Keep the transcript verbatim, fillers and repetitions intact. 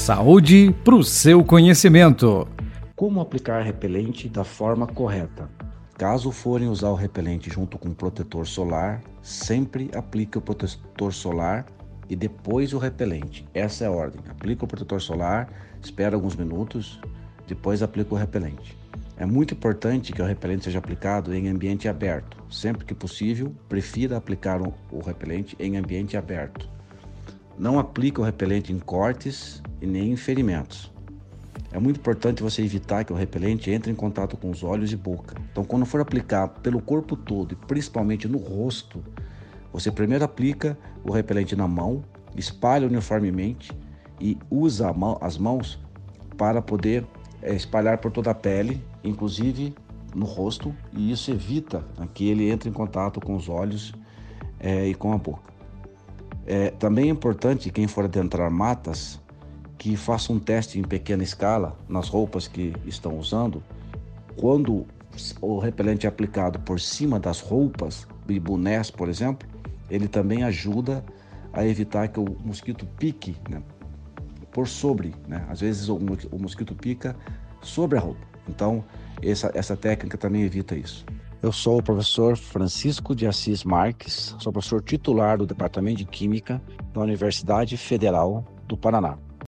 saúde para o seu conhecimento. Como aplicar repelente da forma correta? Caso forem usar o repelente junto com o protetor solar, sempre aplique o protetor solar e depois o repelente. Essa é a ordem. Aplica o protetor solar, espera alguns minutos, depois aplica o repelente. É muito importante que o repelente seja aplicado em ambiente aberto. Sempre que possível, prefira aplicar o repelente em ambiente aberto. Não aplique o repelente em cortes e nem em ferimentos. É muito importante você evitar que o repelente entre em contato com os olhos e boca. Então, quando for aplicar pelo corpo todo e principalmente no rosto, você primeiro aplica o repelente na mão, espalha uniformemente e usa a mão, as mãos para poder é, espalhar por toda a pele, inclusive no rosto, e isso evita que ele entre em contato com os olhos é, e com a boca. É, também é importante, quem for adentrar matas, que faça um teste em pequena escala nas roupas que estão usando. Quando o repelente é aplicado por cima das roupas e bonés, por exemplo, ele também ajuda a evitar que o mosquito pique, né, por sobre, né? Às vezes o, o mosquito pica sobre a roupa. Então, essa, essa técnica também evita isso. Eu sou o professor Francisco de Assis Marques, sou professor titular do Departamento de Química da Universidade Federal do Paraná.